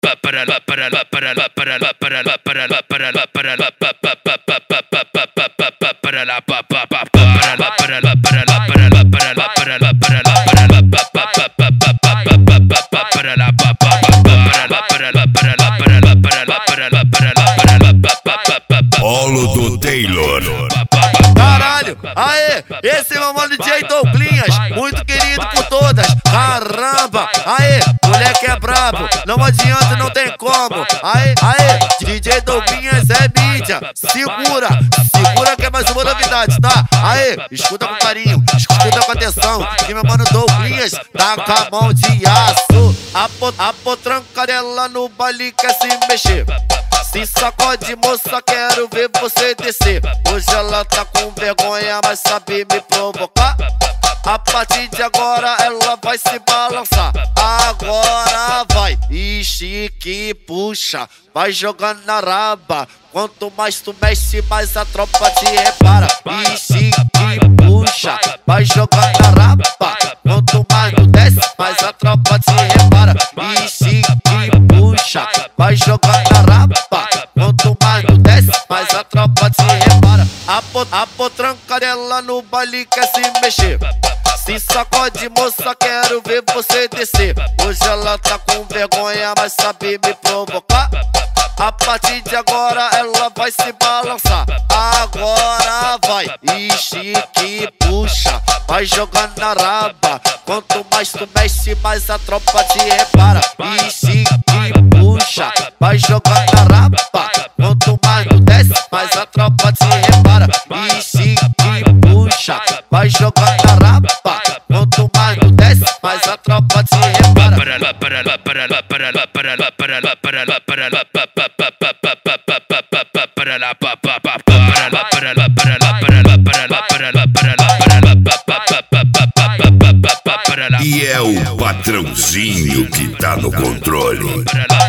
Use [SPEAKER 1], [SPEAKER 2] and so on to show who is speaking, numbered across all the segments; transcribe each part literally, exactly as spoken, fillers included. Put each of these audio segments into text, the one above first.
[SPEAKER 1] Polo do Taylor.
[SPEAKER 2] Caralho, aê, esse é meu mano D J Douglinhas, muito querido por todas. Caramba, aê, moleque é brabo, não adianta, não tem como. Aê, aê, D J Douglinhas é mídia, segura, segura que é mais uma novidade, tá? Aê, escuta com carinho, escuta com atenção, que meu mano Douglinhas tá com a mão de aço. A, po, a potranca dela no baile quer se mexer. Se sacode, moça, quero ver você descer. Hoje ela tá com vergonha, mas sabe me provocar. A partir de agora ela vai se balançar. Agora vai, ixi que puxa, vai jogando na raba. Quanto mais tu mexe, mais a tropa te repara. Ixi que puxa, vai jogando na raba. Quanto mais tu desce, mais a tropa te repara. Ixi que puxa, vai jogando na raba. Quanto mais tu desce, mais a tropa te repara. A, pot, a potranca dela no baile quer se mexer. Se sacode, moça, quero ver você descer. Hoje ela tá com vergonha, mas sabe me provocar. A partir de agora ela vai se balançar. Agora vai, ixi que puxa, vai jogando na raba. Quanto mais tu mexe, mais a tropa te repara. Ixi que puxa, vai jogando na raba. Quanto mais tu desce, mais a tropa te repara. Ixi que puxa, vai jogando na raba. Quanto mais tu desce, mais a tropa te repara.
[SPEAKER 1] E é o patrãozinho que tá no controle.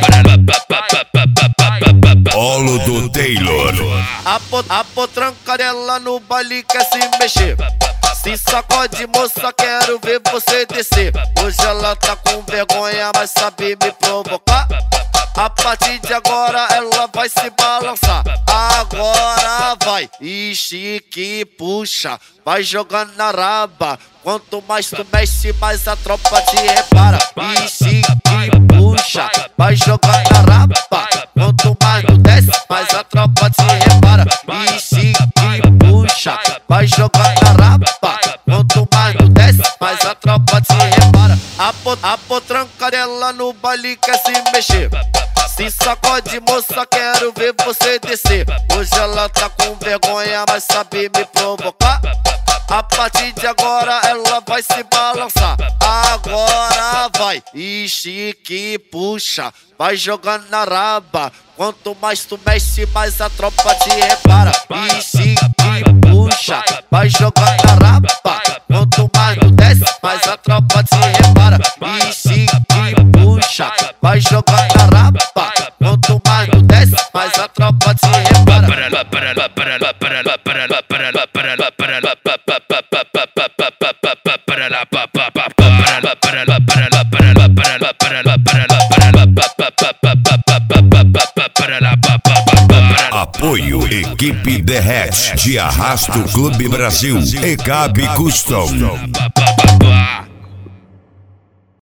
[SPEAKER 1] Polo do Taylor.
[SPEAKER 2] A, pot, a potranca dela no baile quer se mexer. Se sacode, moça, quero ver você descer. Hoje ela tá com vergonha, mas sabe me provocar. A partir de agora ela vai se balançar. Agora vai, ixi que puxa, vai jogando na raba. Quanto mais tu mexe, mais a tropa te repara. Ixi que puxa, vai jogando na raba. Quanto mais tu desce, mais a tropa te repara. Ixi que puxa, vai jogando na raba. Quanto mais tu desce, mais a tropa te repara. A, pot, a potranca dela no baile quer se mexer. Se sacode, moça, quero ver você descer. Hoje ela tá com vergonha, mas sabe me provocar. A partir de agora ela vai se balançar. Agora vai, ixi que puxa, vai jogando na raba. Quanto mais tu mexe, mais a tropa te repara. Ixi que puxa, vai jogando na raba. Quanto mais tu desce, mais a tropa te repara. Ixi que puxa, vai jogando na raba. Quanto mais tu desce, mais a tropa te repara.
[SPEAKER 1] Apoio Equipe Derrete de Arrasto Clube Brasil e Gabi Custom.